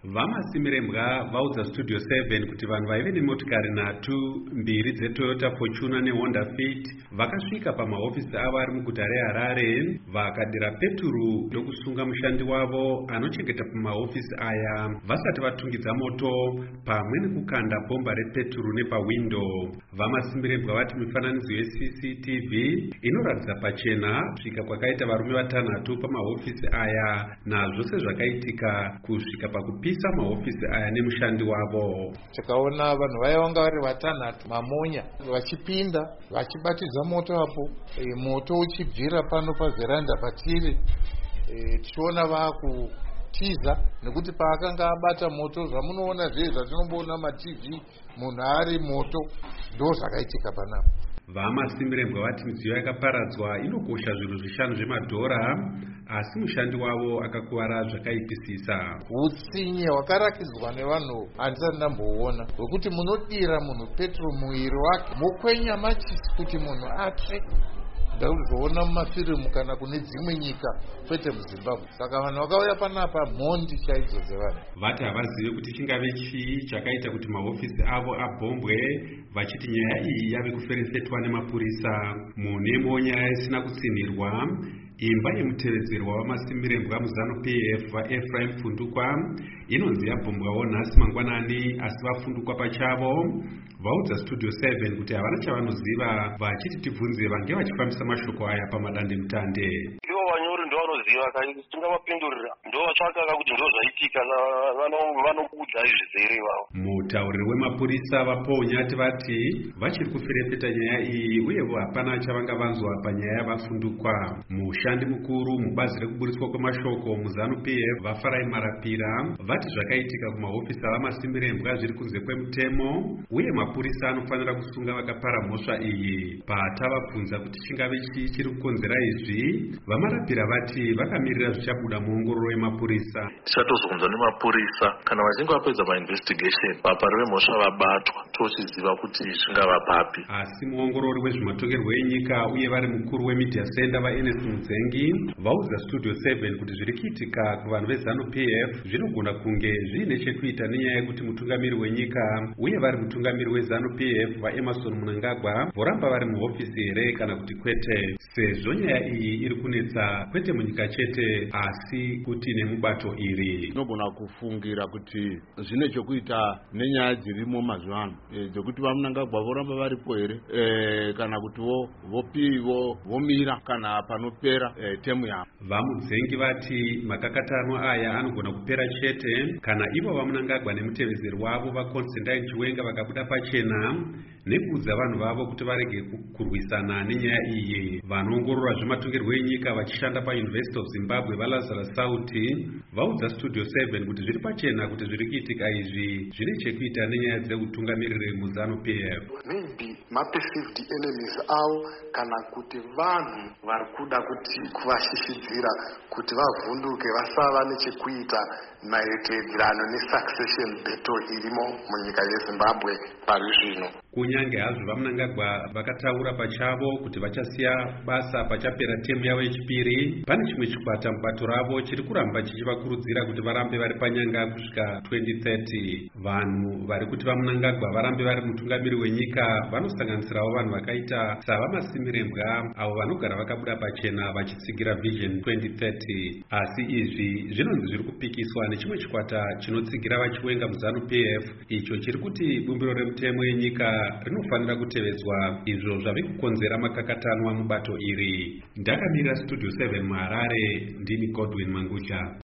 Vamasimire-mbwa vaudza Studio 7 kuti vanhu vaive nemotikari nhatu, mbiri dzeToyota Fortuner neHonda Fit vakasvika pamahofisi avo ari muguta reHarare vakadira peturu ndokusunga mushandi wavo anochengeta pamahofisi aya vasati vatungidza moto pamwe nekukanda bhomba repeturu nepawindo. Vamasimire-mbwa vati mifananidzo yeCCTV inoratidza pachena kusvika kwakaita varume vatanhatu pamahofisi aya nazvose zvakaitika kusvika pakupisa mahofisi aya nemushandi wavo. Tikaona vanhu vaivanga vari vatanhatu mamonya vachipinda vachibatidza moto apo, moto uchibvira pano pavheranda patiri, tichiona vakutiza nekuti paakanga abata moto zvamunoona zvei zvatinomboona maTV munhu ari moto ndo zvakaitika panapa. Vamasimire-mbwa vati midziyo yakaparadzwa inokosha zvinhu zvishanu zvemadhora, asi mushandi wavo akakuvara zvakaipisisa. Utsinye hwakarakidzwa nevanhu handisati ndamboona hwekuti munodira munhu petro muviri wake mokwenya machisi kuti munhu atsve. Ndauzoona mumafirimu kana kune dzimwe nyika kwete muZimbabwe. Saka vanhu vakauya panapa mhondi chaidzo dzevanhu. Vati havazive kuti chingave chii chakaita kuti mahofisi avo abhombwe, vachiti nyaya iyi yave kuferefetwa nemapurisa. Munemo nyaya isina kutsinirwa, imba yemutevedzerwa wamasimire-mbwa muZANU-PF vaEphraim Pfundukwa inonzi yabhombwawo nhasi mangwanani, asi vafundukwa pachavo vaudza Studio 7 kuti havana chavanoziva, vachiti tibvunze vange vachifambisa mashoko aya pamadandemutande. Ivo vanyori ndo vanoziva, tingavapindurira ndo vatsvaka kuti ndo zvaitika vanokudza izvizere ivavo. Mutauriri wemapurisa vaPonyati vati vachiri kuferefeta nyaya iyi uyevo hapana chavanga vanzwa panyaya yavafundukwa. Mushandi mukuru mubazi rekuburitswa kwemashoko muZANU-PF vaFarai Marapira vati zvakaitika kumahofisi avamasimire-mbwa zviri kunze kwemutemo, uye mapurisa anofanira kusunga vakapara mhosva iyi. Patavabvunza kuti chingave chii chiri kukonzera izvi, vaMarapira vati vakamirira zvichabuda muongororo yemapurisa. Tichatozobvunzwa nemapurisa kana vachinge vapedza mainvestigation vapari vemhosva vabatwa tochiziva kuti zvingava papi. Asi muongorori wezvematongerwo enyika uye vari mukuru wemedia center vaErnest Mudzengi vaudza Studio 7 kuti zviri kuitika kuvanhu veZANU-PF zvinogona kunge zviine chekuita nenyaya yekuti mutungamiri wenyika uye vari mutungamiri weZANU-PF vaEmmerson Mnangagwa voramba vari muhofisi here kana kuti kwete, sezvo nyaya iyi iri kunetsa kwete munyika chete asi kuti nemubato iri. Tinogona kufungira kuti zvine chekuita nenyaya dzirimo mazuva ano dzekuti vaMnangagwa voramba varipo here kana kuti vomira kana panopera temu yavo. VaMudzengi vati makakatano aya anogona kupera chete kana ivo vaMnangagwa nemutevedzeri wavo vaConstantine Chiwenga vakabuda pachena nekuudza vanhu vavo kuti varege kurwisana nenyaya iyi. Vanoongorora zvematongerwo enyika vachishanda paUniversity of Zimbabwe vaLazarus Sauti vaudza Studio 7 kuti zviri pachena kuti zviri kuitika izvi zvine chekuita nenyaya dzeutungamiriri muZANU-PF. Maybe ma-perceived enemies avo kana kuti vanhu vari kuda kuti kuvashishidzira kuti vavhunduke vasava nechekuita maererano nesuccession battle irimo munyika yeZimbabwe pari zvino. Kunyange hazvo vaMnangagwa vakataura pachavo kuti vachasiya basa pachapera temu yavo yechipiri, pane chimwe chikwata mubato ravo chiri kuramba chichivakurudzira kuti varambe vari panyanga kusvika 2030. Vanhu vari kuti vaMnangagwa varambe vari mutungamiri wenyika vanosanganisirawo vanhu vakaita savamasimire-mbwa avo vanogara vakabuda pachena vachitsigira Vision 2030. Asi izvi zvinonzi zviri kupikiswa nechimwe chikwata chinotsigira vaChiwenga muZANU-PF icho chiri kuti bumbiro remutemo yenyika rinofanira kutevedzwa, izvo zvave kukonzera makakatanwa mubato iri. Ndakamirira Studio 7 muHarare, ndini Godwin Mangucha.